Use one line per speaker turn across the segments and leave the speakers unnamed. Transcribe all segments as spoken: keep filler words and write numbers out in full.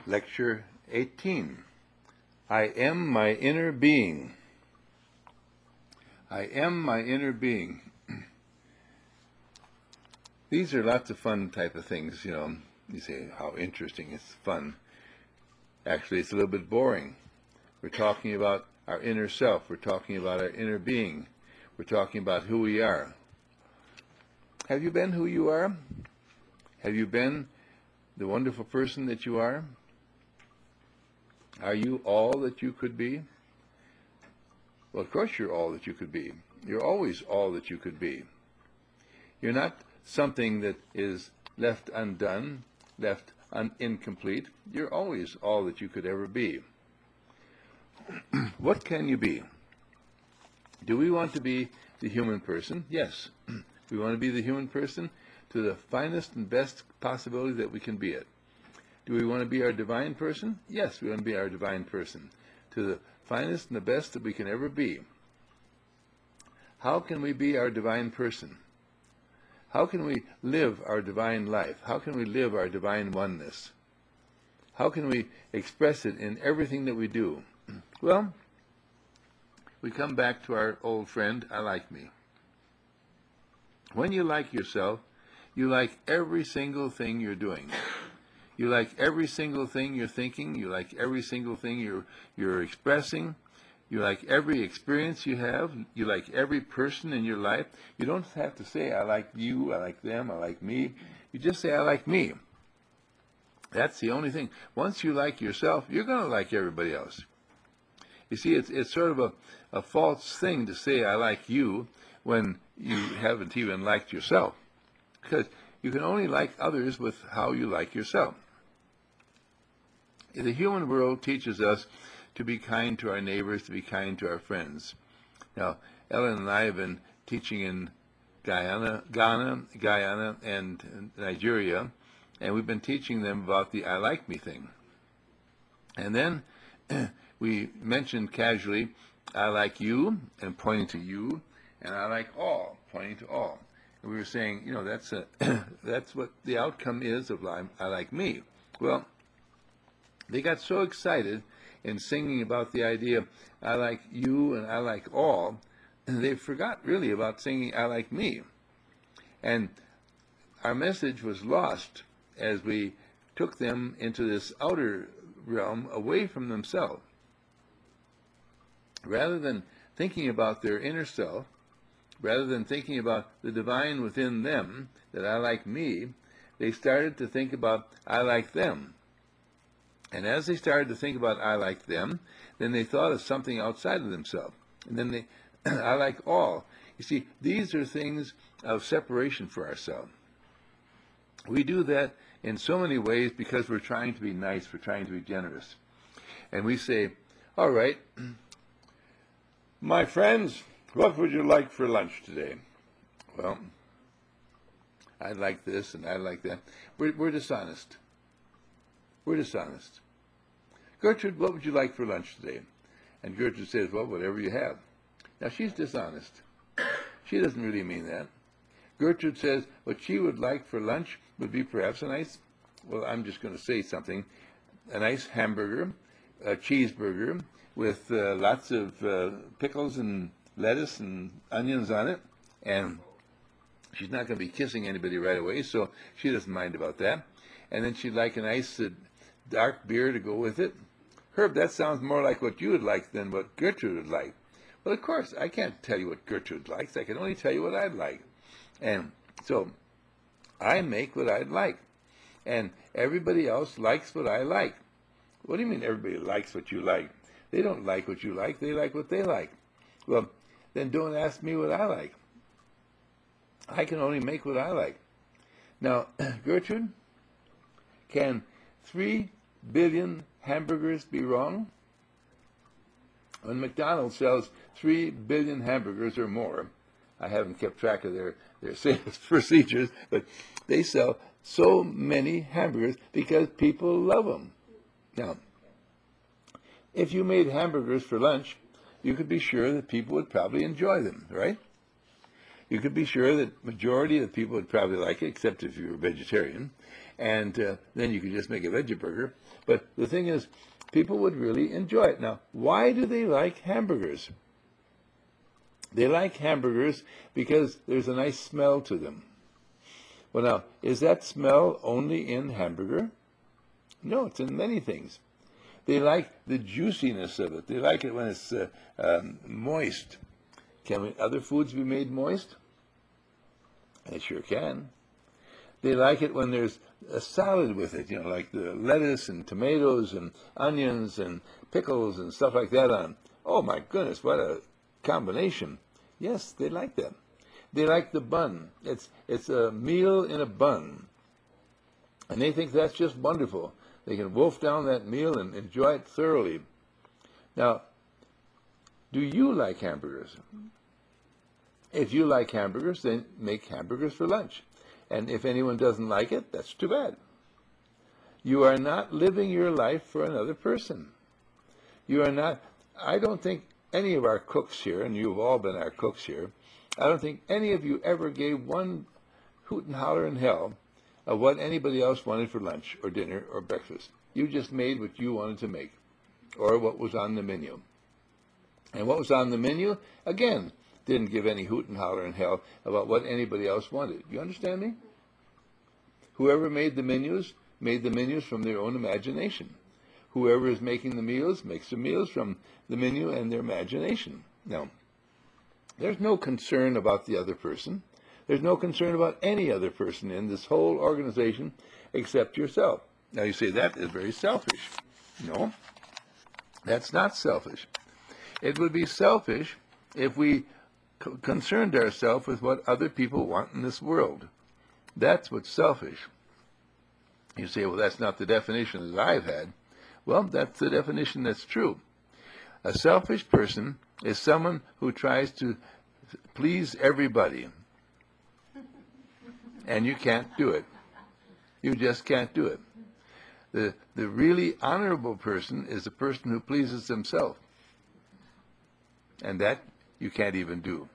Lecture eighteen. I am my inner being. I am my inner being. These are lots of fun type of things, you know. You say, how interesting, it's fun. Actually, it's a little bit boring. We're talking about our inner self. We're talking about our inner being. We're talking about who we are. Have you been who you are? Have you been the wonderful person that you are? Are you all that you could be? Well, of course you're all that you could be. You're always all that you could be. You're not something that is left undone, left un incomplete. You're always all that you could ever be. What can you be? Do we want to be the human person? Yes. We want to be the human person to the finest and best possibility that we can be it. Do we want to be our divine person? Yes, we want to be our divine person to the finest and the best that we can ever be. How can we be our divine person? How can we live our divine life? How can we live our divine oneness? How can we express it in everything that we do? Well, we come back to our old friend, I like me. When you like yourself, you like every single thing you're doing. You like every single thing you're thinking. You like every single thing you're, you're expressing. You like every experience you have. You like every person in your life. You don't have to say, I like you, I like them, I like me. You just say, I like me. That's the only thing. Once you like yourself, you're going to like everybody else. You see, it's, it's sort of a, a false thing to say, I like you, when you haven't even liked yourself. Because you can only like others with how you like yourself. The human world teaches us to be kind to our neighbors, to be kind to our friends. Now, Ellen and I have been teaching in Guyana, Ghana, Guyana, and Nigeria, and we've been teaching them about the I like me thing. And then we mentioned casually, I like you, and pointing to you, and I like all, pointing to all. And we were saying, you know, that's a, that's what the outcome is of I like me. Well, they got so excited in singing about the idea, I like you and I like all, and they forgot really about singing, I like me. And our message was lost as we took them into this outer realm away from themselves. Rather than thinking about their inner self, rather than thinking about the divine within them, that I like me, they started to think about I like them. And as they started to think about I like them, then they thought of something outside of themselves. And then they, I like all. You see, these are things of separation for ourselves. We do that in so many ways because we're trying to be nice, we're trying to be generous. And we say, all right, my friends, what would you like for lunch today? Well, I'd like this and I'd like that. We're, we're dishonest. We're dishonest. Gertrude, what would you like for lunch today? And Gertrude says, well, whatever you have. Now, she's dishonest. She doesn't really mean that. Gertrude says what she would like for lunch would be perhaps a nice, well, I'm just going to say something, a nice hamburger, a cheeseburger with uh, lots of uh, pickles and lettuce and onions on it. And she's not going to be kissing anybody right away, so she doesn't mind about that. And then she'd like a nice uh, dark beer to go with it. Herb, that sounds more like what you would like than what Gertrude would like. Well, of course, I can't tell you what Gertrude likes. I can only tell you what I'd like. And so I make what I'd like. And everybody else likes what I like. What do you mean everybody likes what you like? They don't like what you like. They like what they like. Well, then don't ask me what I like. I can only make what I like. Now, Gertrude, can three billion hamburgers be wrong? When McDonald's sells three billion hamburgers or more, I haven't kept track of their, their sales procedures, but they sell so many hamburgers because people love them. Now, if you made hamburgers for lunch, you could be sure that people would probably enjoy them, right? You could be sure that majority of the people would probably like it, except if you were vegetarian. and uh, then you could just make a veggie burger. But the thing is, people would really enjoy it. Now, why do they like hamburgers? They like hamburgers because there's a nice smell to them. Well, now, is that smell only in hamburger? No, it's in many things. They like the juiciness of it. They like it when it's uh, um, moist. Can we, other foods be made moist? They sure can. They like it when there's a salad with it, you know, like the lettuce and tomatoes and onions and pickles and stuff like that on. Oh my goodness, what a combination. Yes, they like that. They like the bun. It's it's a meal in a bun. And they think that's just wonderful. They can wolf down that meal and enjoy it thoroughly. Now, do you like hamburgers? If you like hamburgers, then make hamburgers for lunch. And if anyone doesn't like it, that's too bad. You are not living your life for another person. You are not, I don't think any of our cooks here, and you've all been our cooks here, I don't think any of you ever gave one hoot and holler in hell of what anybody else wanted for lunch or dinner or breakfast. You just made what you wanted to make, or what was on the menu. And what was on the menu, again, didn't give any hoot and holler in hell about what anybody else wanted. You understand me? Whoever made the menus made the menus from their own imagination. Whoever is making the meals makes the meals from the menu and their imagination. Now, there's no concern about the other person. There's no concern about any other person in this whole organization except yourself. Now you say that is very selfish. No, that's not selfish. It would be selfish if we c- concerned ourselves with what other people want in this world. That's what's selfish. You say, well, that's not the definition that I've had. Well, that's the definition that's true. A selfish person is someone who tries to please everybody. And you can't do it. You just can't do it. The, the really honorable person is the person who pleases himself. And that you can't even do.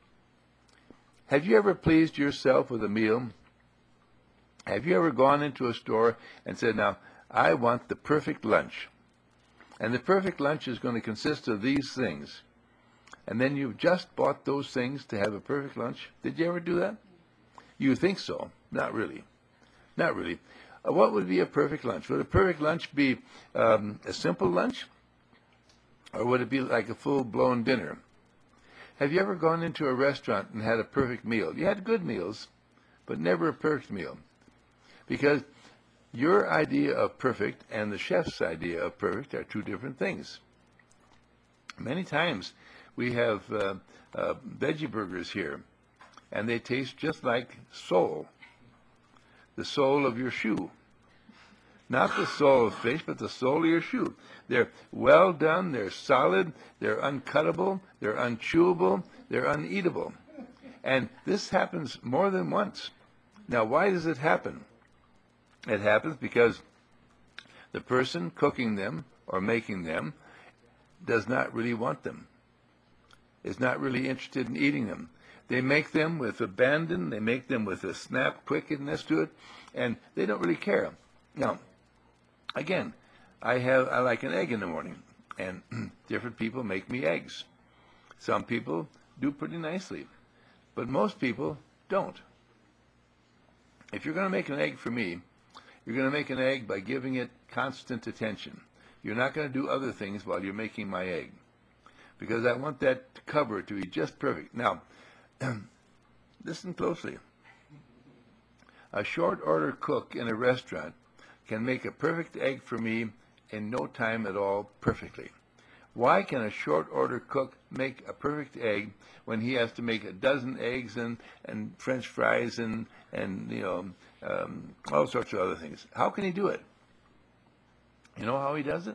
Have you ever pleased yourself with a meal? Have you ever gone into a store and said, now, I want the perfect lunch. And the perfect lunch is going to consist of these things. And then you've just bought those things to have a perfect lunch. Did you ever do that? You think so. Not really. Not really. Uh, what would be a perfect lunch? Would a perfect lunch be um, a simple lunch? Or would it be like a full-blown dinner? Have you ever gone into a restaurant and had a perfect meal? You had good meals, but never a perfect meal. Because your idea of perfect and the chef's idea of perfect are two different things. Many times we have uh, uh, veggie burgers here, and they taste just like sole, the sole of your shoe. Not the sole of fish, but the sole of your shoe. They're well done, they're solid, they're uncuttable, they're unchewable, they're uneatable. And this happens more than once. Now, why does it happen? It happens because the person cooking them or making them does not really want them, is not really interested in eating them. They make them with abandon, they make them with a snap quickness to it, and they don't really care. Now, again, I have I like an egg in the morning, and different people make me eggs. Some people do pretty nicely, but most people don't. If you're going to make an egg for me, you're going to make an egg by giving it constant attention. You're not going to do other things while you're making my egg, because I want that cover to be just perfect. Now, listen closely. A short order cook in a restaurant can make a perfect egg for me in no time at all perfectly. Why can a short order cook make a perfect egg when he has to make a dozen eggs and, and French fries and, and you know, um, all sorts of other things? How can he do it? You know how he does it?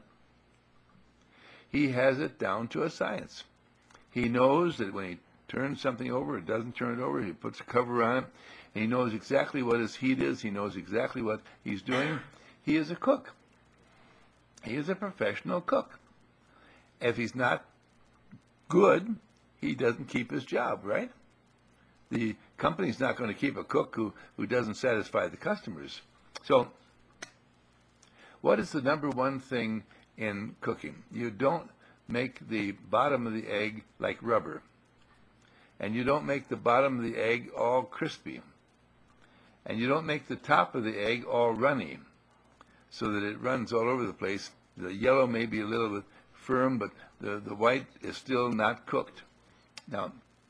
He has it down to a science. He knows that when he turns something over, it doesn't turn it over, he puts a cover on it, and he knows exactly what his heat is, he knows exactly what he's doing. He is a cook. He is a professional cook. If he's not good, he doesn't keep his job, right? The company's not going to keep a cook who, who doesn't satisfy the customers. So, what is the number one thing in cooking? You don't make the bottom of the egg like rubber. And you don't make the bottom of the egg all crispy. And you don't make the top of the egg all runny so that it runs all over the place. The yellow may be a little bit firm, but the, the white is still not cooked. Now,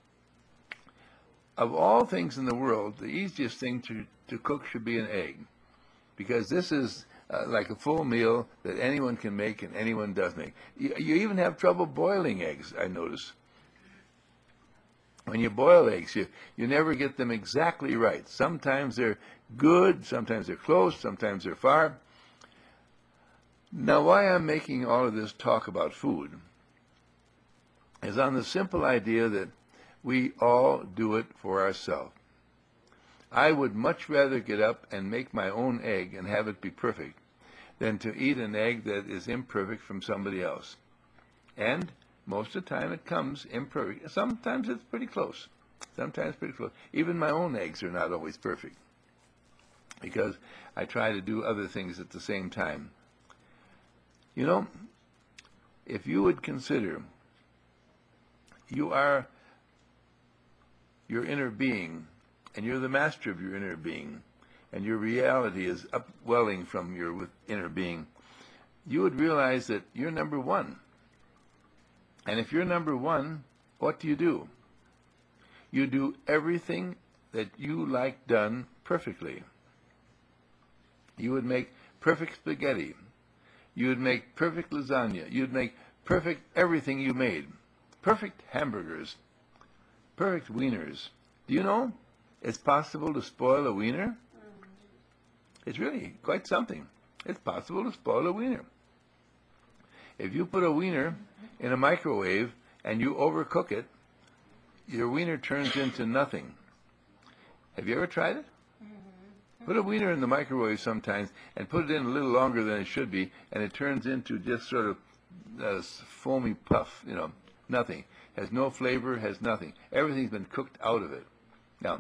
of all things in the world, the easiest thing to, to cook should be an egg, because this is uh, like a full meal that anyone can make and anyone does make. You, you even have trouble boiling eggs, I notice. When you boil eggs, you, you never get them exactly right. Sometimes they're good, sometimes they're close, sometimes they're far. Now, why I'm making all of this talk about food is on the simple idea that we all do it for ourselves. I would much rather get up and make my own egg and have it be perfect than to eat an egg that is imperfect from somebody else. And most of the time it comes imperfect. Sometimes it's pretty close. Sometimes pretty close. Even my own eggs are not always perfect, because I try to do other things at the same time. You know, if you would consider you are your inner being, and you're the master of your inner being, and your reality is upwelling from your inner being, you would realize that you're number one. And if you're number one, what do you do? You do everything that you like done perfectly. You would make perfect spaghetti. You would make perfect lasagna. You'd make perfect everything you made. Perfect hamburgers. Perfect wieners. Do you know it's possible to spoil a wiener? It's really quite something. It's possible to spoil a wiener. If you put a wiener in a microwave and you overcook it, your wiener turns into nothing. Have you ever tried it? Put a wiener in the microwave sometimes and put it in a little longer than it should be, and it turns into just sort of a foamy puff, you know, nothing. Has no flavor, has nothing. Everything's been cooked out of it. Now,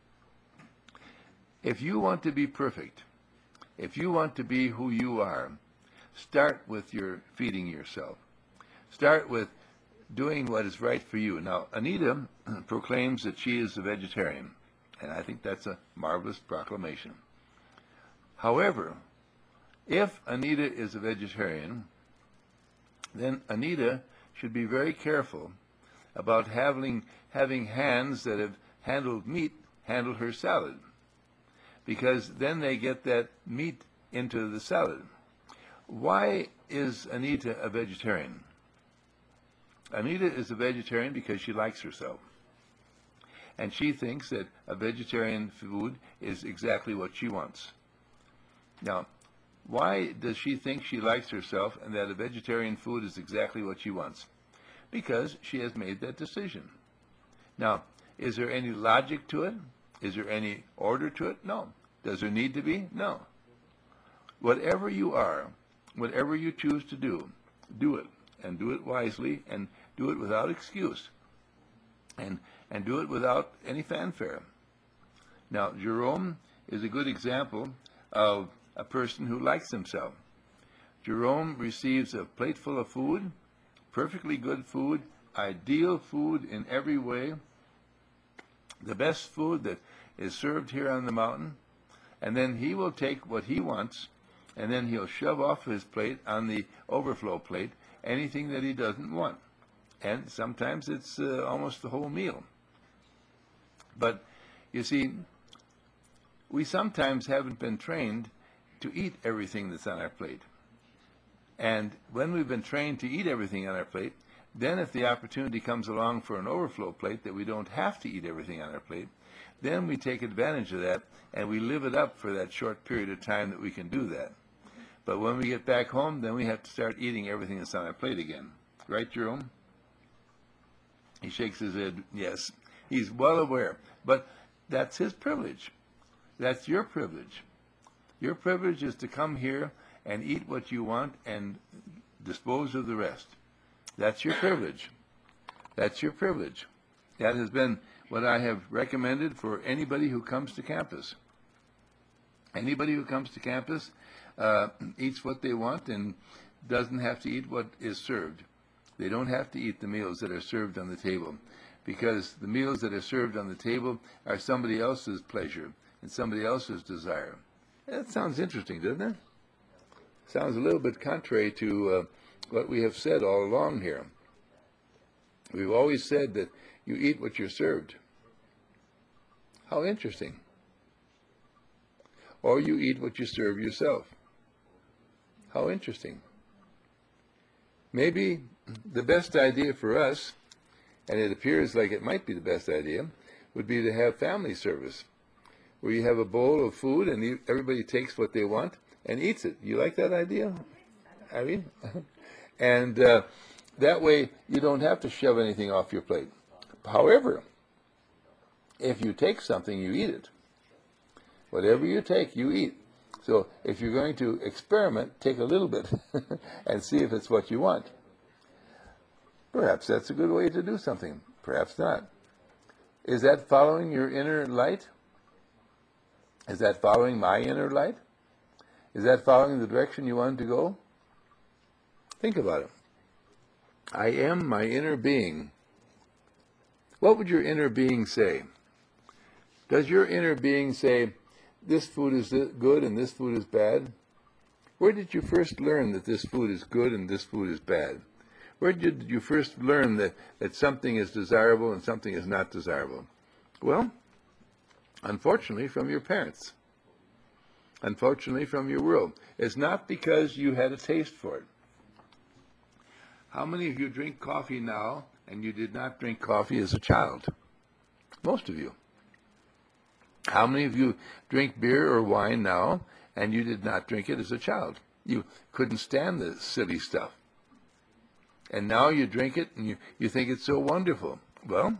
if you want to be perfect, if you want to be who you are, start with your feeding yourself. Start with doing what is right for you. Now, Anita proclaims that she is a vegetarian, and I think that's a marvelous proclamation. However, if Anita is a vegetarian, then Anita should be very careful about having, having hands that have handled meat handle her salad, because then they get that meat into the salad. Why is Anita a vegetarian? Anita is a vegetarian because she likes herself. And she thinks that a vegetarian food is exactly what she wants. Now, why does she think she likes herself and that a vegetarian food is exactly what she wants? Because she has made that decision. Now, is there any logic to it? Is there any order to it? No. Does there need to be? No. Whatever you are, whatever you choose to do, do it, and do it wisely, and do it without excuse, and and do it without any fanfare. Now, Jerome is a good example of a person who likes himself. Jerome receives a plate full of food, perfectly good food, ideal food in every way, the best food that is served here on the mountain, and then he will take what he wants, and then he'll shove off his plate on the overflow plate anything that he doesn't want. And sometimes it's uh, almost the whole meal. But, you see, we sometimes haven't been trained to eat everything that's on our plate. And when we've been trained to eat everything on our plate, then if the opportunity comes along for an overflow plate that we don't have to eat everything on our plate, then we take advantage of that and we live it up for that short period of time that we can do that. But when we get back home, then we have to start eating everything that's on our plate again. Right, Jerome? He shakes his head, yes. He's well aware. But that's his privilege. That's your privilege. Your privilege is to come here and eat what you want and dispose of the rest. That's your privilege. That's your privilege. That has been what I have recommended for anybody who comes to campus. Anybody who comes to campus uh, eats what they want and doesn't have to eat what is served. They don't have to eat the meals that are served on the table, because the meals that are served on the table are somebody else's pleasure and somebody else's desire. That sounds interesting, doesn't it? Sounds a little bit contrary to uh, what we have said all along here. We've always said that you eat what you're served. How interesting. Or you eat what you serve yourself. How interesting. Maybe the best idea for us, and it appears like it might be the best idea, would be to have family service, where you have a bowl of food and you, everybody takes what they want and eats it. You like that idea, Irene? and uh, that way you don't have to shove anything off your plate. However, if you take something, you eat it. Whatever you take, you eat. So if you're going to experiment, take a little bit and see if it's what you want. Perhaps that's a good way to do something. Perhaps not. Is that following your inner light? Is that following my inner light? Is that following the direction you want to go? Think about it. I am my inner being. What would your inner being say? Does your inner being say, this food is good and this food is bad? Where did you first learn that this food is good and this food is bad? Where did you first learn that, that something is desirable and something is not desirable? Well, unfortunately, from your parents. Unfortunately, from your world. It's not because you had a taste for it. How many of you drink coffee now and you did not drink coffee as a child? Most of you. How many of you drink beer or wine now and you did not drink it as a child? You couldn't stand the silly stuff. And now you drink it and you, you think it's so wonderful. Well,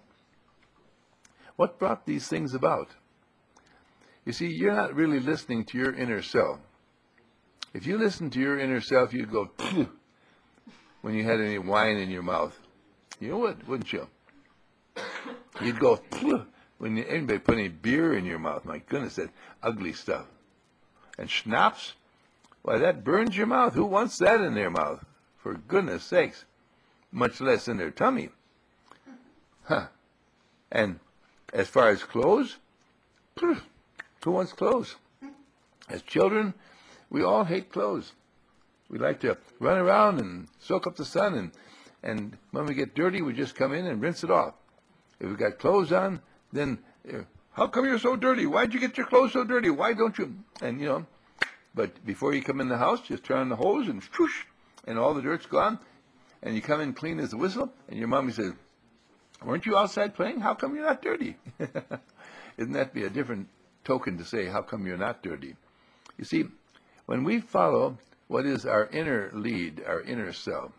what brought these things about? You see, you're not really listening to your inner self. If you listen to your inner self, you'd go, phew, when you had any wine in your mouth. You would, wouldn't you? You'd go, phew, when you, anybody put any beer in your mouth. My goodness, that ugly stuff. And schnapps? Why, that burns your mouth. Who wants that in their mouth? For goodness sakes. Much less in their tummy. Huh. And as far as clothes, who wants clothes? As children, we all hate clothes. We like to run around and soak up the sun, and, and when we get dirty, we just come in and rinse it off. If we've got clothes on, then, uh, how come you're so dirty? Why'd you get your clothes so dirty? Why don't you? And, you know, but before you come in the house, just turn on the hose and swoosh, and all the dirt's gone, and you come in clean as a whistle, and your mommy says, weren't you outside playing? How come you're not dirty? Isn't that be a different token to say, how come you're not dirty? You see, when we follow what is our inner lead, our inner self,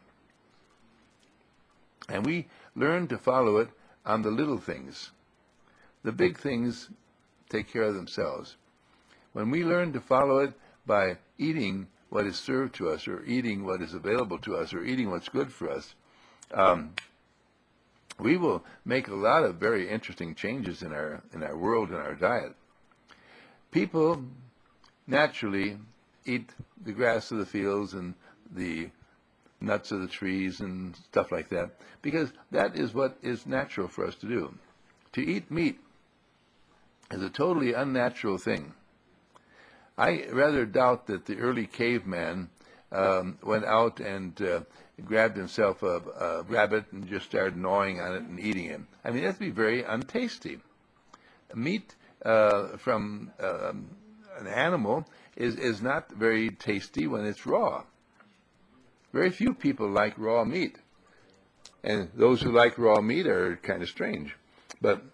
and we learn to follow it on the little things, the big things take care of themselves. When we learn to follow it by eating what is served to us, or eating what is available to us, or eating what's good for us, um, we will make a lot of very interesting changes in our in our world and our diet. People naturally eat the grass of the fields and the nuts of the trees and stuff like that, because that is what is natural for us to do. To eat meat is a totally unnatural thing. I rather doubt that the early caveman um, went out and uh, grabbed himself a, a rabbit and just started gnawing on it and eating it. I mean, that'd be very untasty. Meat uh, from uh, an animal is, is not very tasty when it's raw. Very few people like raw meat. And those who like raw meat are kind of strange. But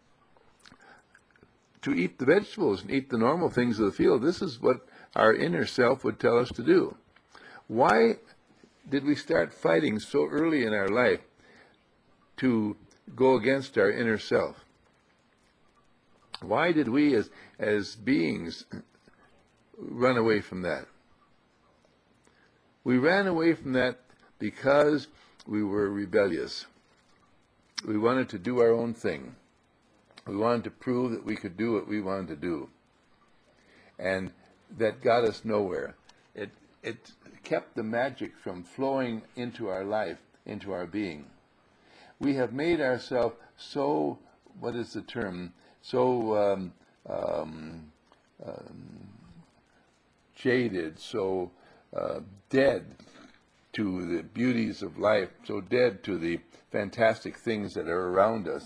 to eat the vegetables and eat the normal things of the field, this is what our inner self would tell us to do. Why did we start fighting so early in our life to go against our inner self? Why did we as, as beings run away from that? We ran away from that because we were rebellious. We wanted to do our own thing. We wanted to prove that we could do what we wanted to do. And that got us nowhere. It, it kept the magic from flowing into our life, into our being. We have made ourselves so, what is the term, so um, um, um, jaded, so uh, dead to the beauties of life, so dead to the fantastic things that are around us.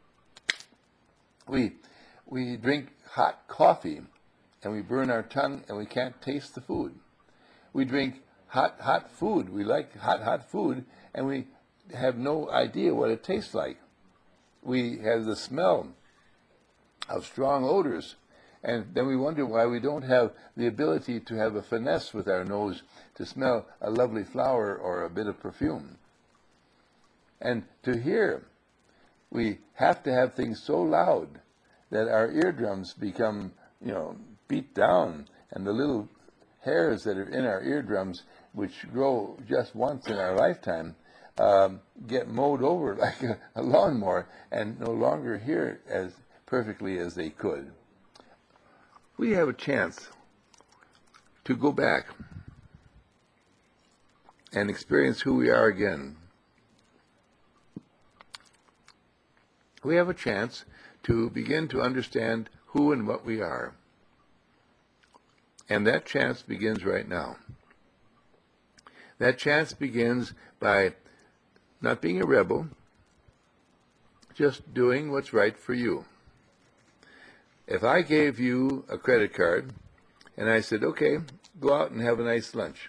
We, we drink hot coffee and we burn our tongue and we can't taste the food. We drink hot, hot food. We like hot, hot food and we have no idea what it tastes like. We have the smell of strong odors, and then we wonder why we don't have the ability to have a finesse with our nose to smell a lovely flower or a bit of perfume. And to hear, we have to have things so loud that our eardrums become, you know, beat down, and the little hairs that are in our eardrums, which grow just once in our lifetime, um, get mowed over like a, a lawnmower and no longer hear as perfectly as they could. We have a chance to go back and experience who we are again. We have a chance to begin to understand who and what we are. And that chance begins right now. That chance begins by not being a rebel, just doing what's right for you. If I gave you a credit card and I said, okay, go out and have a nice lunch,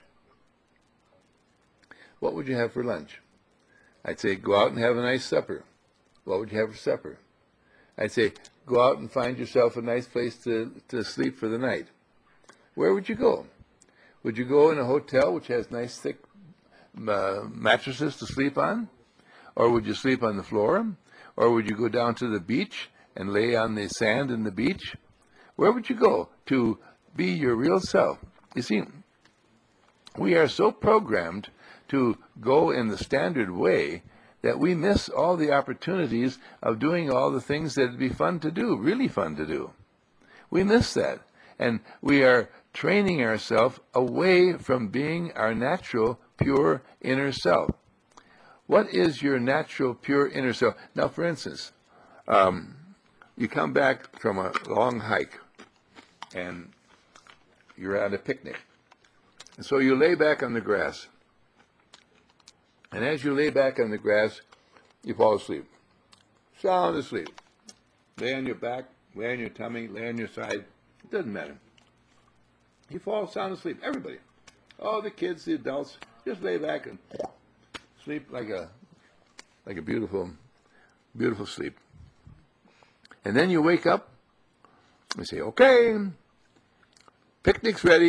what would you have for lunch? I'd say, go out and have a nice supper. What would you have for supper? I'd say, go out and find yourself a nice place to, to sleep for the night. Where would you go? Would you go in a hotel which has nice thick uh, mattresses to sleep on? Or would you sleep on the floor? Or would you go down to the beach and lay on the sand in the beach? Where would you go to be your real self? You see, we are so programmed to go in the standard way that we miss all the opportunities of doing all the things that would be fun to do, really fun to do. We miss that. And we are training ourselves away from being our natural, pure inner self. What is your natural, pure inner self? Now, for instance, um, you come back from a long hike and you're at a picnic. And so you lay back on the grass. And as you lay back on the grass, you fall asleep. Sound asleep. Lay on your back, lay on your tummy, lay on your side. It doesn't matter. You fall sound asleep. Everybody. All the kids, the adults, just lay back and sleep like a like a beautiful, beautiful sleep. And then you wake up and say, okay, picnic's ready.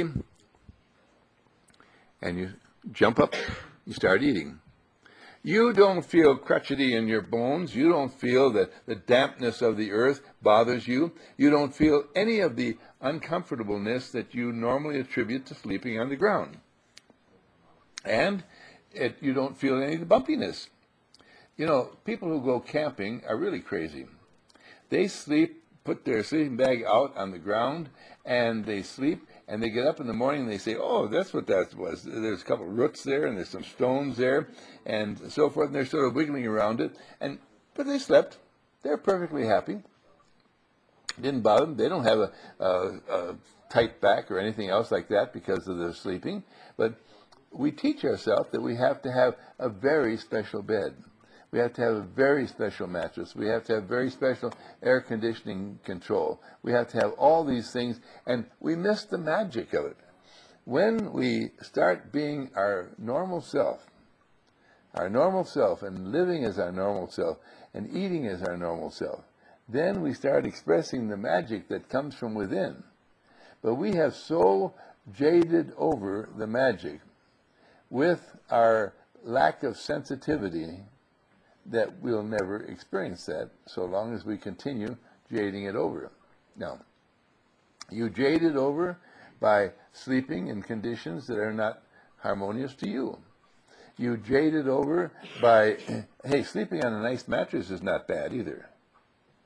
And you jump up, you start eating. You don't feel crotchety in your bones. You don't feel that the dampness of the earth bothers you. You don't feel any of the uncomfortableness that you normally attribute to sleeping on the ground. And it, you don't feel any of the bumpiness. You know, people who go camping are really crazy. They sleep, put their sleeping bag out on the ground, and they sleep, and they get up in the morning and they say, oh, that's what that was. There's a couple of roots there, and there's some stones there, and so forth, and they're sort of wiggling around it. And but they slept. They're perfectly happy. Didn't bother them. They don't have a, a, a tight back or anything else like that because of their sleeping. But we teach ourselves that we have to have a very special bed. We have to have a very special mattress. We have to have very special air conditioning control. We have to have all these things, and we miss the magic of it. When we start being our normal self, our normal self, and living as our normal self, and eating as our normal self, then we start expressing the magic that comes from within. But we have so jaded over the magic with our lack of sensitivity that we'll never experience that so long as we continue jading it over. Now, you jade it over by sleeping in conditions that are not harmonious to you. You jade it over by, hey, sleeping on a nice mattress is not bad either.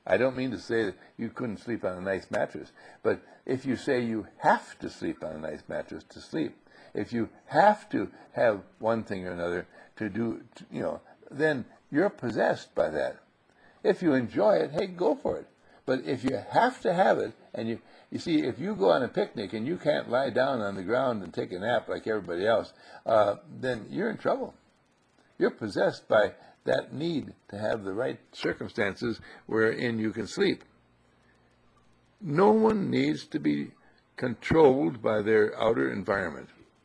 I don't mean to say that you couldn't sleep on a nice mattress, but if you say you have to sleep on a nice mattress to sleep, if you have to have one thing or another to do, you know, then you're possessed by that. If you enjoy it, hey, go for it. But if you have to have it, and you, you see, if you go on a picnic and you can't lie down on the ground and take a nap like everybody else, uh, then you're in trouble. You're possessed by that need to have the right circumstances wherein you can sleep. No one needs to be controlled by their outer environment.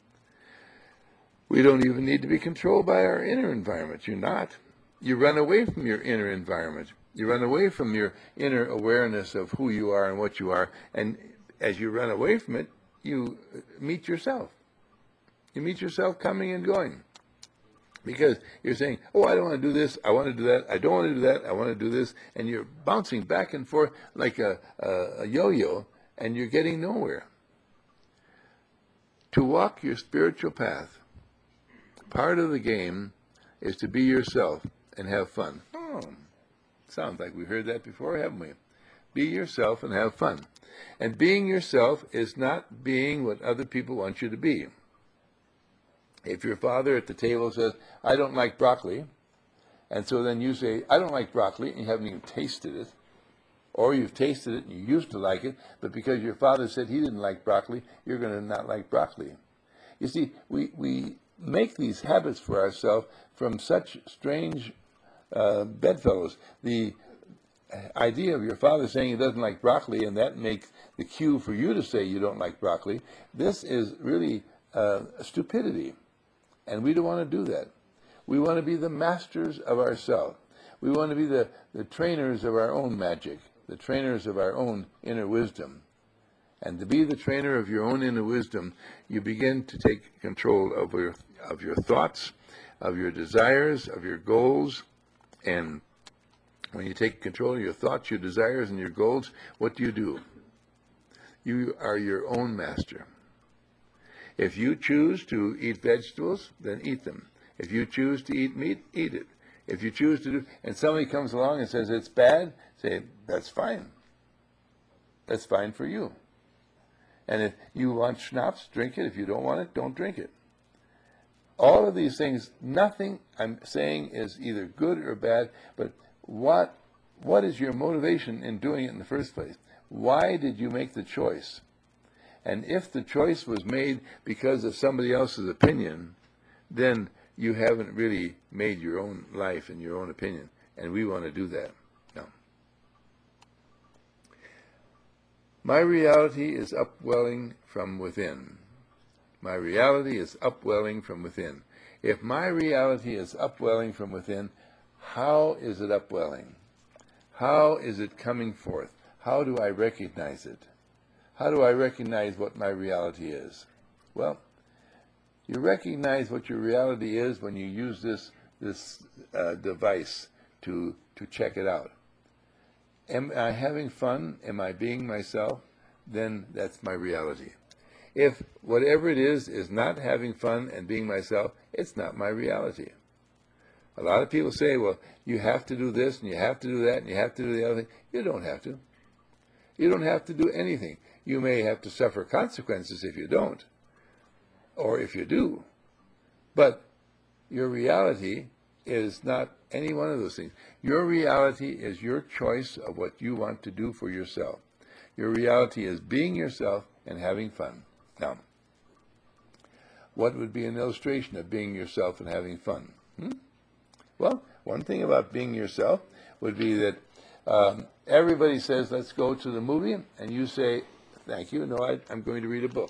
We don't even need to be controlled by our inner environment. You're not. You run away from your inner environment. You run away from your inner awareness of who you are and what you are. And as you run away from it, you meet yourself. You meet yourself coming and going. Because you're saying, oh, I don't want to do this, I want to do that, I don't want to do that, I want to do this, and you're bouncing back and forth like a, a, a yo-yo, and you're getting nowhere. To walk your spiritual path, part of the game is to be yourself and have fun. Oh, sounds like we've heard that before, haven't we? Be yourself and have fun. And being yourself is not being what other people want you to be. If your father at the table says, I don't like broccoli, and so then you say, I don't like broccoli, and you haven't even tasted it, or you've tasted it and you used to like it, but because your father said he didn't like broccoli, you're going to not like broccoli. You see, we, we make these habits for ourselves from such strange uh, bedfellows. The idea of your father saying he doesn't like broccoli, and that makes the cue for you to say you don't like broccoli, this is really uh, stupidity. And we don't want to do that. We want to be the masters of ourselves. We want to be the, the trainers of our own magic, the trainers of our own inner wisdom. And to be the trainer of your own inner wisdom, you begin to take control of your, of your thoughts, of your desires, of your goals. And when you take control of your thoughts, your desires, and your goals, what do you do? You are your own master. If you choose to eat vegetables, then eat them. If you choose to eat meat, eat it. If you choose to do, and somebody comes along and says it's bad, say, that's fine. That's fine for you. And if you want schnapps, drink it. If you don't want it, don't drink it. All of these things, nothing I'm saying is either good or bad, but what what is your motivation in doing it in the first place? Why did you make the choice? And if the choice was made because of somebody else's opinion, then you haven't really made your own life and your own opinion. And we want to do that. No. My reality is upwelling from within. My reality is upwelling from within. If my reality is upwelling from within, how is it upwelling? How is it coming forth? How do I recognize it? How do I recognize what my reality is? Well, you recognize what your reality is when you use this this uh, device to to check it out. Am I having fun? Am I being myself? Then that's my reality. If whatever it is is not having fun and being myself, it's not my reality. A lot of people say, well, you have to do this and you have to do that and you have to do the other thing. You don't have to. You don't have to do anything. You may have to suffer consequences if you don't, or if you do. But your reality is not any one of those things. Your reality is your choice of what you want to do for yourself. Your reality is being yourself and having fun. Now, what would be an illustration of being yourself and having fun? Hmm? Well, one thing about being yourself would be that um, everybody says, let's go to the movie, and you say, thank you, no, I, I'm going to read a book.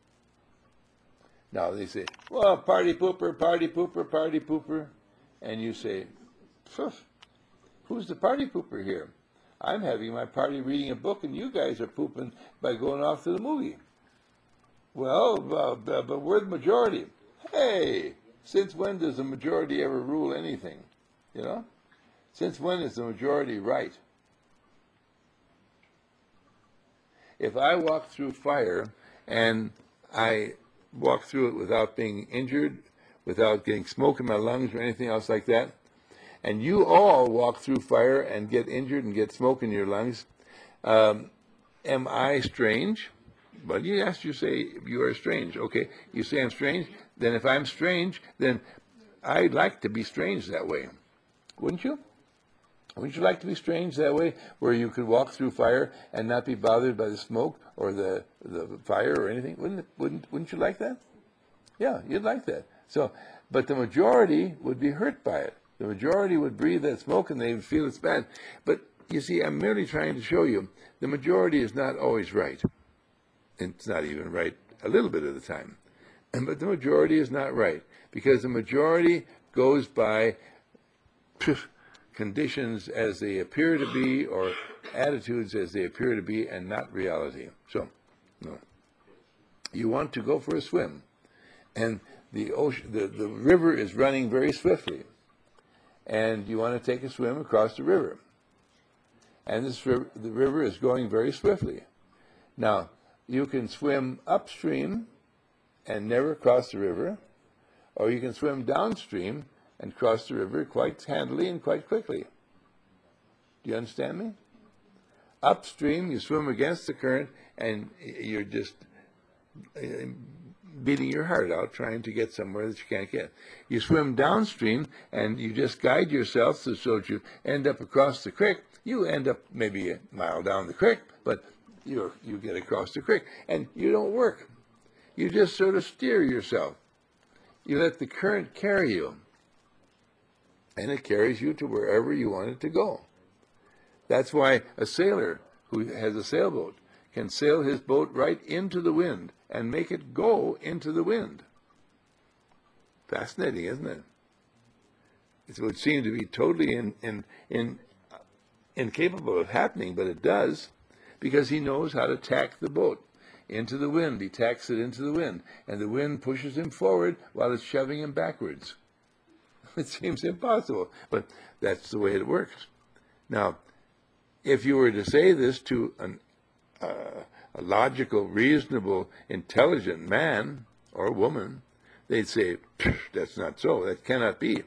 Now they say, well, party pooper, party pooper, party pooper. And you say, who's the party pooper here? I'm having my party reading a book, and you guys are pooping by going off to the movie. Well, uh, but we're the majority. Hey, since when does the majority ever rule anything? You know? Since when is the majority right? If I walk through fire and I walk through it without being injured, without getting smoke in my lungs or anything else like that, and you all walk through fire and get injured and get smoke in your lungs, um, am I strange? Well, you ask, you say you are strange. Okay, you say I'm strange. Then if I'm strange, then I'd like to be strange that way. Wouldn't you? Wouldn't you like to be strange that way, where you could walk through fire and not be bothered by the smoke or the the fire or anything? Wouldn't it, wouldn't wouldn't you like that? Yeah, you'd like that. So, but the majority would be hurt by it. The majority would breathe that smoke and they would feel it's bad. But you see, I'm merely trying to show you the majority is not always right. It's not even right a little bit of the time. But the majority is not right, because the majority goes by conditions as they appear to be, or attitudes as they appear to be, and not reality. So, no. You want to go for a swim, and the ocean, the, the river is running very swiftly, and you want to take a swim across the river, and this river, the river is going very swiftly. Now, you can swim upstream and never cross the river, or you can swim downstream and cross the river quite handily and quite quickly. Do you understand me? Upstream, you swim against the current, and you're just beating your heart out trying to get somewhere that you can't get. You swim downstream, and you just guide yourself so, so that you end up across the creek. You end up maybe a mile down the creek, but you you get across the creek, and you don't work. You just sort of steer yourself. You let the current carry you, and it carries you to wherever you want it to go. That's why a sailor who has a sailboat can sail his boat right into the wind and make it go into the wind. Fascinating, isn't it? It would seem to be totally in, in, in, uh, incapable of happening, but it does, because he knows how to tack the boat into the wind. He tacks it into the wind, and the wind pushes him forward while it's shoving him backwards. It seems impossible, but that's the way it works. Now, if you were to say this to an, uh, a logical, reasonable, intelligent man or woman, they'd say, that's not so, that cannot be.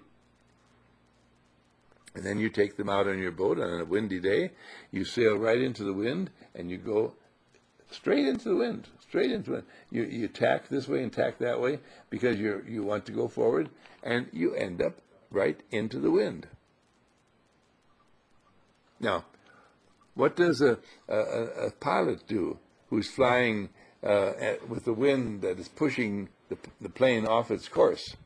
And then you take them out on your boat on a windy day, you sail right into the wind, and you go straight into the wind, straight into it. You you tack this way and tack that way because you you want to go forward, and you end up right into the wind. Now, what does a a, a pilot do who's flying uh, at, with the wind that is pushing the, the plane off its course?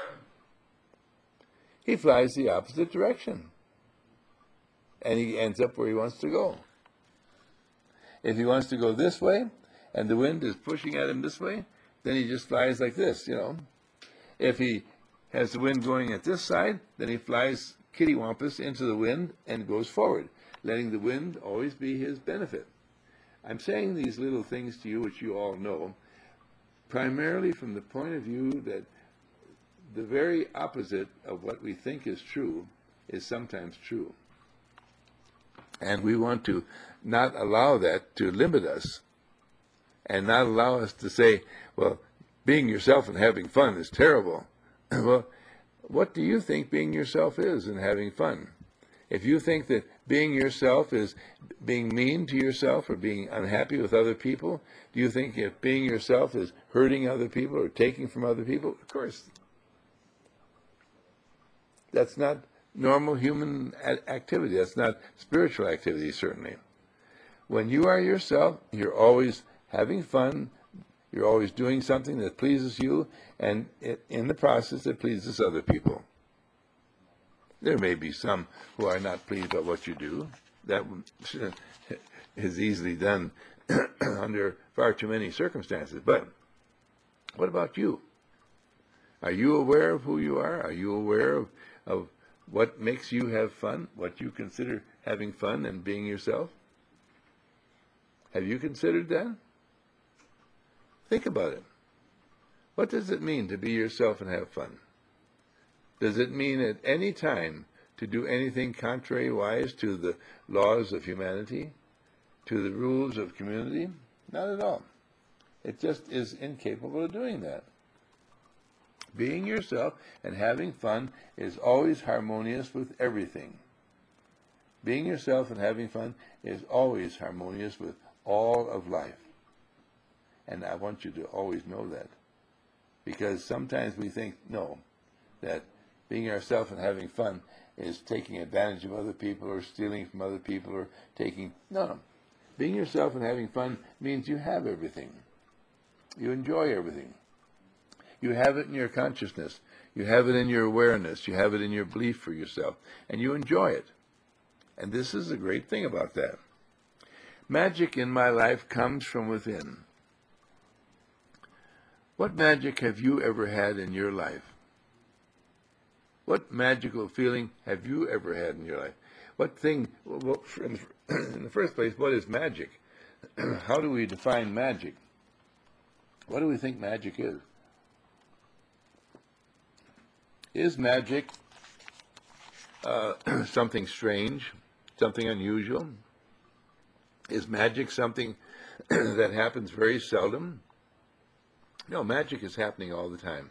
He flies the opposite direction, and he ends up where he wants to go. If he wants to go this way, and the wind is pushing at him this way, then he just flies like this, you know. If he has the wind going at this side, then he flies kittywampus into the wind and goes forward, letting the wind always be his benefit. I'm saying these little things to you, which you all know, primarily from the point of view that the very opposite of what we think is true is sometimes true. And we want to not allow that to limit us, and not allow us to say, well, being yourself and having fun is terrible. Well, what do you think being yourself is and having fun? If you think that being yourself is being mean to yourself or being unhappy with other people, do you think if being yourself is hurting other people or taking from other people? Of course. That's not normal human activity. That's not spiritual activity, certainly. When you are yourself, you're always having fun, you're always doing something that pleases you, and it, in the process it pleases other people. There may be some who are not pleased by what you do. That is easily done under far too many circumstances. But what about you? Are you aware of who you are? Are you aware of, of what makes you have fun, what you consider having fun and being yourself? Have you considered that? Think about it. What does it mean to be yourself and have fun? Does it mean at any time to do anything contrary-wise to the laws of humanity, to the rules of community? Not at all. It just is incapable of doing that. Being yourself and having fun is always harmonious with everything. Being yourself and having fun is always harmonious with all of life. And I want you to always know that. Because sometimes we think, no, that being ourselves and having fun is taking advantage of other people or stealing from other people or taking... No, no. Being yourself and having fun means you have everything. You enjoy everything. You have it in your consciousness. You have it in your awareness. You have it in your belief for yourself. And you enjoy it. And this is the great thing about that. Magic in my life comes from within. What magic have you ever had in your life? What magical feeling have you ever had in your life? What thing, well, in the first place, what is magic? How do we define magic? What do we think magic is? Is magic uh, something strange, something unusual? Is magic something that happens very seldom? No, magic is happening all the time.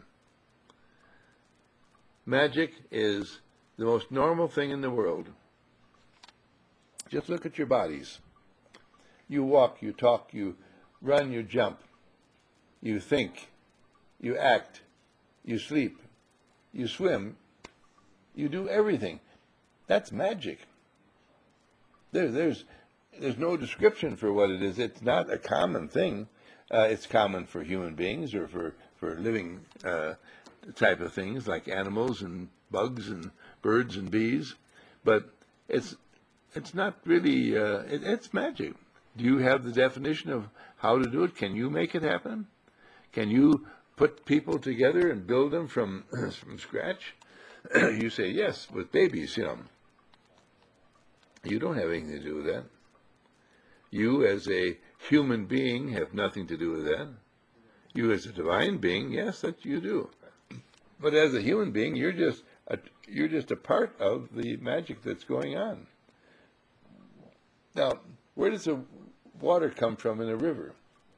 Magic is the most normal thing in the world. Just look at your bodies. You walk, you talk, you run, you jump, you think, you act, you sleep, you swim, you do everything. That's magic. There, there's, there's no description for what it is. It's not a common thing. Uh, it's common for human beings or for, for living uh, type of things like animals and bugs and birds and bees. But it's, it's not really, uh, it, it's magic. Do you have the definition of how to do it? Can you make it happen? Can you put people together and build them from, from scratch? You say, yes, with babies, you know. You don't have anything to do with that. You, as a human being, have nothing to do with that. You, as a divine being, yes, that you do. But as a human being, you're just a, you're just a part of the magic that's going on. Now, where does the water come from in a river?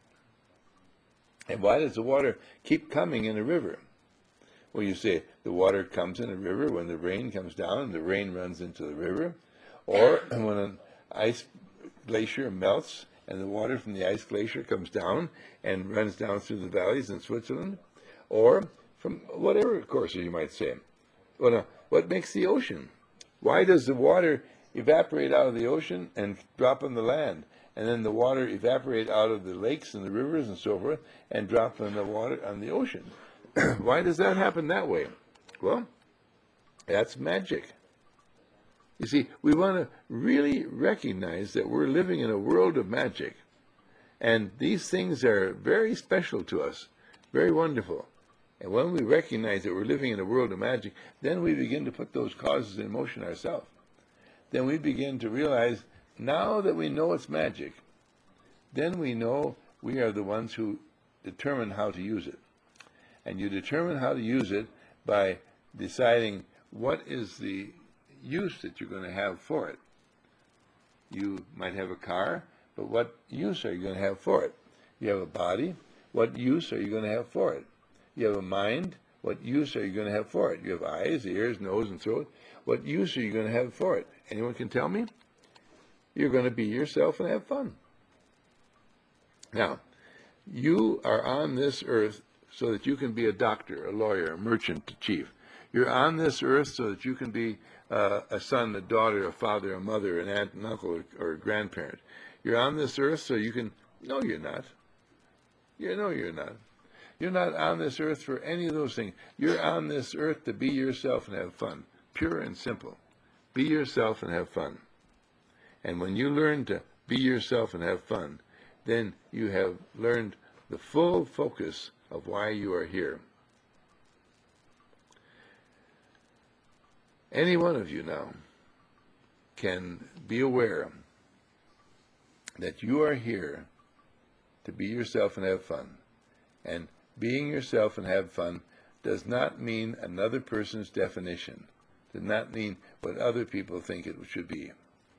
And why does the water keep coming in a river? Well, you say the water comes in a river when the rain comes down and the rain runs into the river, or when an ice glacier melts and the water from the ice glacier comes down and runs down through the valleys in Switzerland, or from whatever courses you might say. Well, now, what makes the ocean? Why does the water evaporate out of the ocean and drop on the land, and then the water evaporate out of the lakes and the rivers and so forth and drop on the water on the ocean? Why does that happen that way? Well, that's magic. You see, we want to really recognize that we're living in a world of magic, and these things are very special to us, very wonderful. And when we recognize that we're living in a world of magic, then we begin to put those causes in motion ourselves. Then we begin to realize, now that we know it's magic, then we know we are the ones who determine how to use it. And you determine how to use it by deciding what is the use that you're going to have for it. You might have a car, but what use are you going to have for it? You have a body, what use are you going to have for it? You have a mind, what use are you going to have for it? You have eyes, ears, nose, and throat. What use are you going to have for it? Anyone can tell me? You're going to be yourself and have fun. Now, you are on this earth so that you can be a doctor, a lawyer, a merchant, a chief. You're on this earth so that you can be uh, a son, a daughter, a father, a mother, an aunt, an uncle, or, or a grandparent. You're on this earth so you can... No, you're not. You know you're not. You're not on this earth for any of those things. You're on this earth to be yourself and have fun. Pure and simple. Be yourself and have fun. And when you learn to be yourself and have fun, then you have learned the full focus of why you are here. Any one of you now can be aware that you are here to be yourself and have fun. And being yourself and have fun does not mean another person's definition, does not mean what other people think it should be.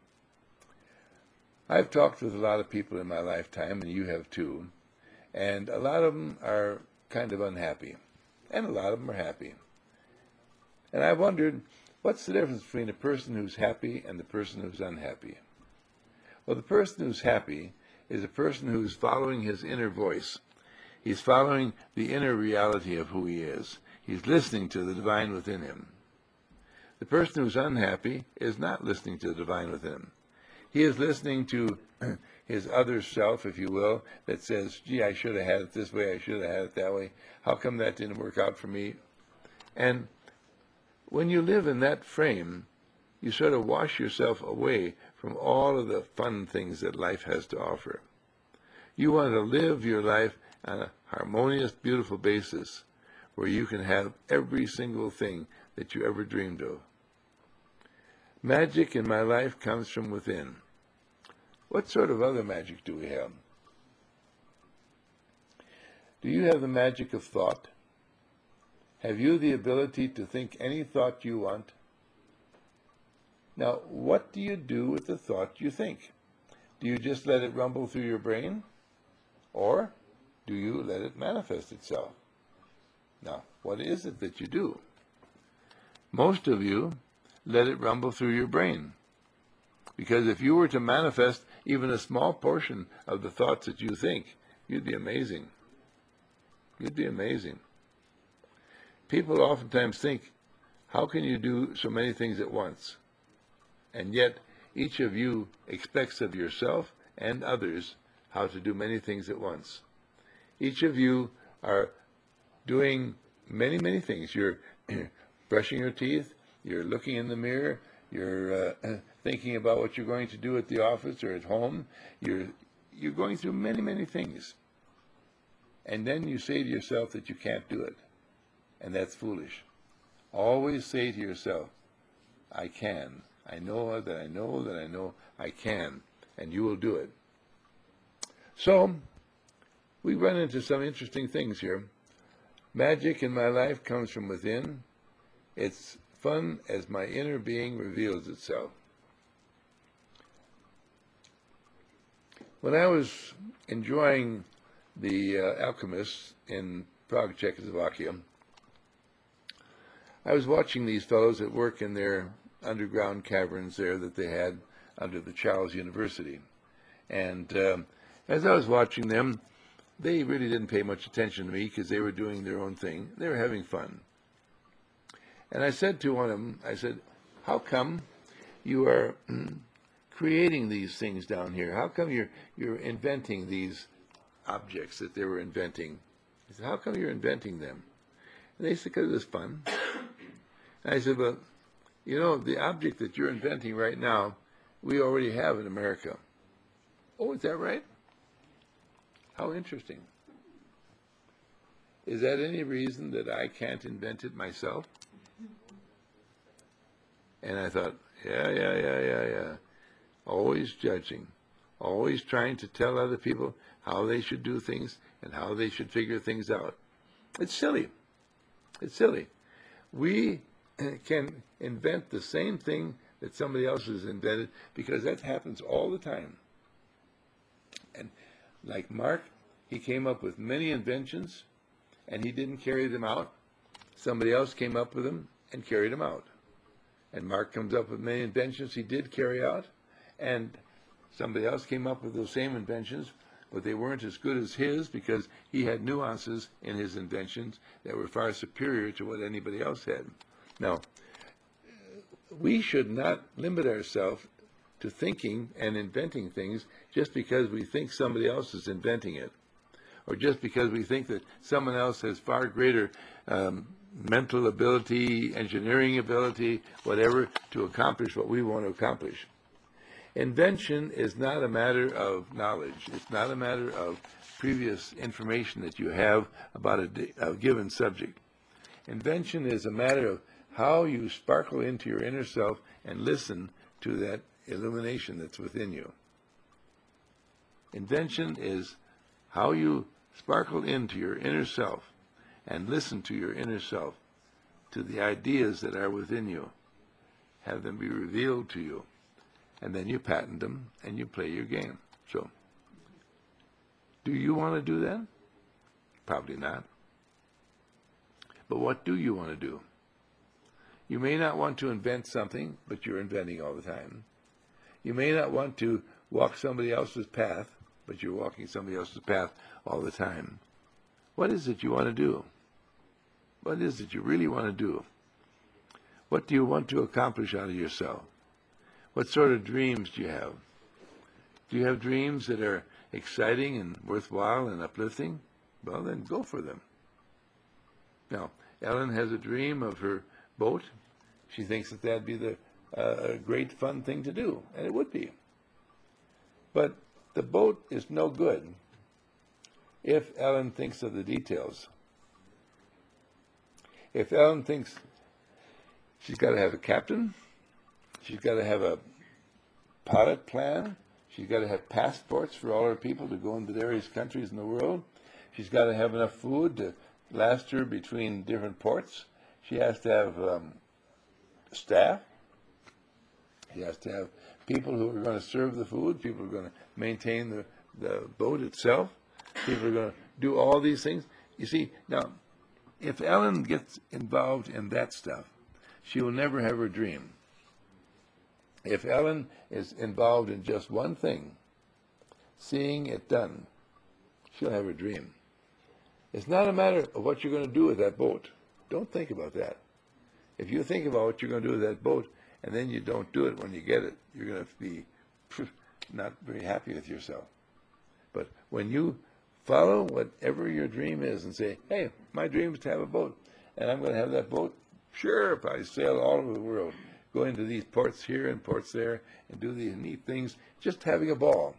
I've talked with a lot of people in my lifetime, and you have too, and a lot of them are kind of unhappy. and a lot of them are happy. And I wondered, what's the difference between a person who's happy and the person who's unhappy? Well, the person who's happy is a person who's following his inner voice. He's following the inner reality of who he is. He's listening to the divine within him. The person who's unhappy is not listening to the divine within him. He is listening to his other self, if you will, that says, gee, I should have had it this way, I should have had it that way. How come that didn't work out for me? And when you live in that frame, you sort of wash yourself away from all of the fun things that life has to offer. You want to live your life on a harmonious, beautiful basis where you can have every single thing that you ever dreamed of. Magic in my life comes from within. What sort of other magic do we have? Do you have the magic of thought? Have you the ability to think any thought you want? Now, what do you do with the thought you think? Do you just let it rumble through your brain? Or do you let it manifest itself? Now, what is it that you do? Most of you let it rumble through your brain. Because if you were to manifest even a small portion of the thoughts that you think, you'd be amazing. You'd be amazing. People oftentimes think, how can you do so many things at once? And yet, each of you expects of yourself and others how to do many things at once. Each of you are doing many, many things. You're brushing your teeth, you're looking in the mirror, you're uh, thinking about what you're going to do at the office or at home. You're, you're going through many, many things. And then you say to yourself that you can't do it. And that's foolish. Always say to yourself, I can. I know that I know that I know I can. And you will do it. So, we run into some interesting things here. Magic in my life comes from within. It's fun as my inner being reveals itself. When I was enjoying The uh, Alchemists in Prague, Czechoslovakia, I was watching these fellows at work in their underground caverns there that they had under the Charles University. And um, as I was watching them, they really didn't pay much attention to me because they were doing their own thing. They were having fun. And I said to one of them, I said, how come you are creating these things down here? How come you're, you're inventing these objects that they were inventing? I said, how come you're inventing them? And they said, because it was fun. And I said, well, you know, the object that you're inventing right now, we already have in America. Oh, is that right? How interesting. Is that any reason that I can't invent it myself? And I thought, yeah, yeah, yeah, yeah, yeah. Always judging. Always trying to tell other people how they should do things and how they should figure things out. It's silly. It's silly. We can invent the same thing that somebody else has invented because that happens all the time. And like Mark, he came up with many inventions and he didn't carry them out. Somebody else came up with them and carried them out. And Mark comes up with many inventions he did carry out, and somebody else came up with those same inventions, but they weren't as good as his because he had nuances in his inventions that were far superior to what anybody else had. Now, we should not limit ourselves to thinking and inventing things just because we think somebody else is inventing it, or just because we think that someone else has far greater um, mental ability, engineering ability, whatever, to accomplish what we want to accomplish. Invention is not a matter of knowledge. It's not a matter of previous information that you have about a, a given subject. Invention is a matter of how you sparkle into your inner self and listen to that illumination that's within you. Invention is how you sparkle into your inner self and listen to your inner self, to the ideas that are within you. Have them be revealed to you. And then you patent them and you play your game. So, do you want to do that? Probably not. But what do you want to do? You may not want to invent something, but you're inventing all the time. You may not want to walk somebody else's path, but you're walking somebody else's path all the time. What is it you want to do? What is it you really want to do? What do you want to accomplish out of yourself? What sort of dreams do you have? Do you have dreams that are exciting and worthwhile and uplifting? Well, then go for them. Now, Ellen has a dream of her boat. She thinks that that'd be the uh, great fun thing to do, and it would be. But the boat is no good if Ellen thinks of the details. If Ellen thinks she's got to have a captain, she's got to have a pilot plan, she's got to have passports for all her people to go into various countries in the world, she's got to have enough food to last her between different ports, she has to have um, staff, she has to have people who are going to serve the food, people who are going to maintain the, the boat itself, people are going to do all these things. You see, now, if Ellen gets involved in that stuff, she will never have her dream. If Ellen is involved in just one thing, seeing it done, she'll have her dream. It's not a matter of what you're going to do with that boat. Don't think about that. If you think about what you're going to do with that boat, and then you don't do it when you get it, you're going to be not very happy with yourself. But when you follow whatever your dream is and say, hey, my dream is to have a boat, and I'm going to have that boat, sure, if I sail all over the world, go into these ports here and ports there, and do these neat things, just having a ball.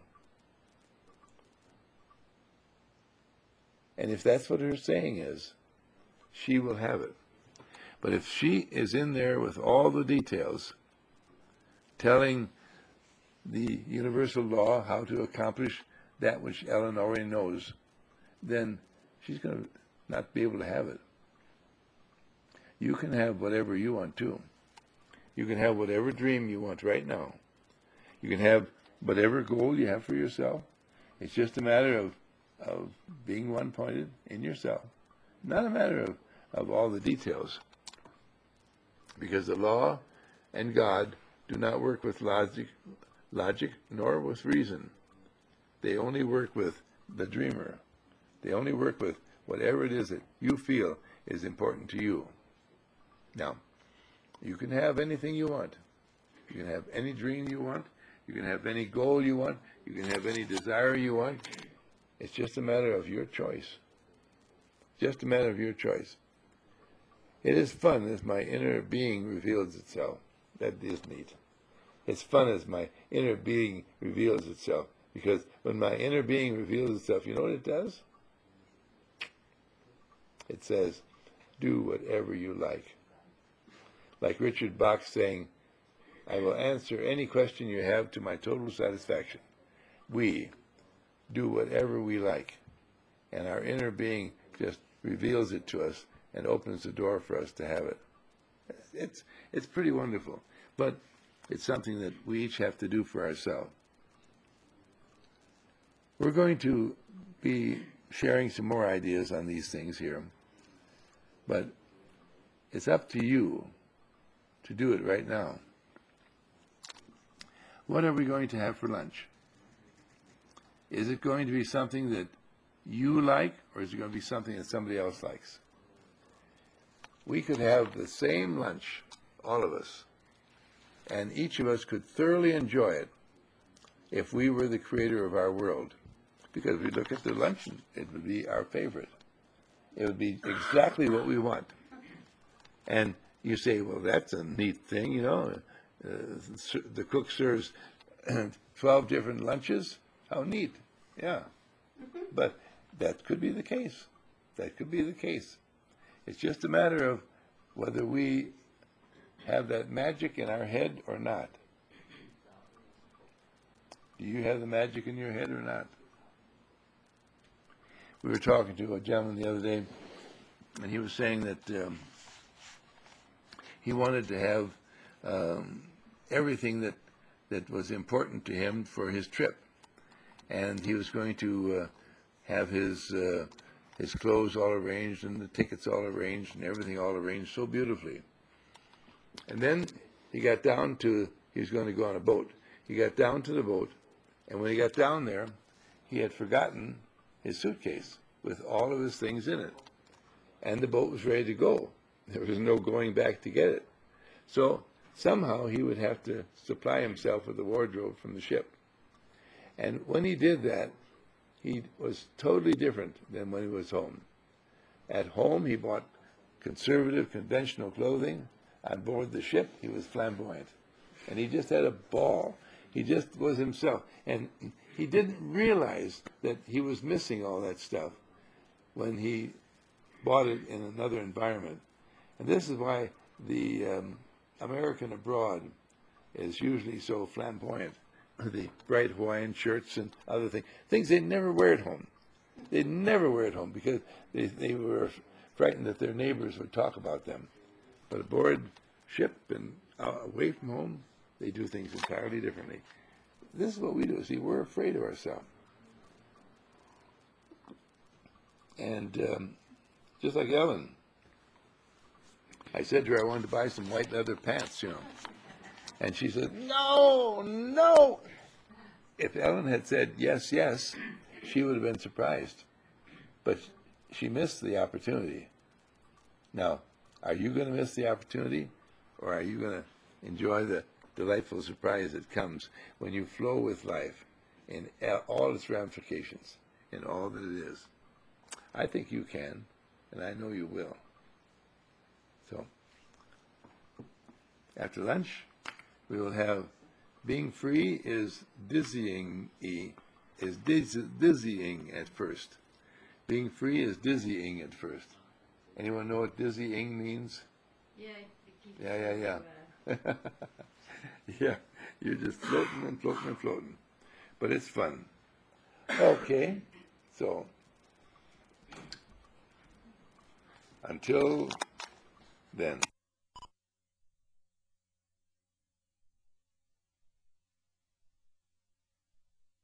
And if that's what her saying is, she will have it. But if she is in there with all the details, telling the universal law how to accomplish that which Ellen already knows, then she's going to not be able to have it. You can have whatever you want to. You can have whatever dream you want right now. You can have whatever goal you have for yourself. It's just a matter of, of being one-pointed in yourself. Not a matter of, of all the details. Because the law and God do not work with logic, logic nor with reason. They only work with the dreamer. They only work with whatever it is that you feel is important to you. Now, you can have anything you want. You can have any dream you want. You can have any goal you want. You can have any desire you want. It's just a matter of your choice. Just a matter of your choice. It is fun as my inner being reveals itself. That is neat. It's fun as my inner being reveals itself. Because when my inner being reveals itself, you know what it does? It says, do whatever you like. Like Richard Bach saying, I will answer any question you have to my total satisfaction. We do whatever we like. And our inner being just reveals it to us and opens the door for us to have it. It's, it's pretty wonderful. But it's something that we each have to do for ourselves. We're going to be sharing some more ideas on these things here. But it's up to you to do it right now. What are we going to have for lunch? Is it going to be something that you like, or is it going to be something that somebody else likes? We could have the same lunch, all of us, and each of us could thoroughly enjoy it if we were the creator of our world. Because we look at the lunch, it would be our favorite. It would be exactly what we want. And you say, well, that's a neat thing, you know. Uh, the cook serves twelve different lunches. How neat. Yeah. But that could be the case. That could be the case. It's just a matter of whether we have that magic in our head or not. Do you have the magic in your head or not? We were talking to a gentleman the other day, and he was saying that um, he wanted to have um, everything that, that was important to him for his trip. And he was going to uh, have his uh, his clothes all arranged and the tickets all arranged and everything all arranged so beautifully. And then he got down to, he was going to go on a boat. He got down to the boat, and when he got down there, he had forgotten his suitcase with all of his things in it. And the boat was ready to go. There was no going back to get it. So somehow he would have to supply himself with the wardrobe from the ship. And when he did that, he was totally different than when he was home. At home, he bought conservative, conventional clothing. On board the ship, he was flamboyant. And he just had a ball. He just was himself. And he didn't realize that he was missing all that stuff when he bought it in another environment. And this is why the um, American abroad is usually so flamboyant. The bright Hawaiian shirts and other things, things they'd never wear at home. They'd never wear at home because they, they were frightened that their neighbors would talk about them. But aboard ship and uh, away from home, they do things entirely differently. This is what we do. See, we're afraid of ourselves. And um, just like Ellen, I said to her I wanted to buy some white leather pants, you know. And she said, no, no. If Ellen had said yes, yes, she would have been surprised. But she missed the opportunity. Now, are you going to miss the opportunity, or are you going to enjoy the delightful surprise that comes when you flow with life in all its ramifications, in all that it is? I think you can, and I know you will. So, after lunch, we will have being free is dizzying, is diz, dizzying at first. Being free is dizzying at first. Anyone know what dizzying means?
Yeah,
yeah, yeah, yeah. Yeah, you're just floating and floating and floating. But it's fun. Okay, so until then.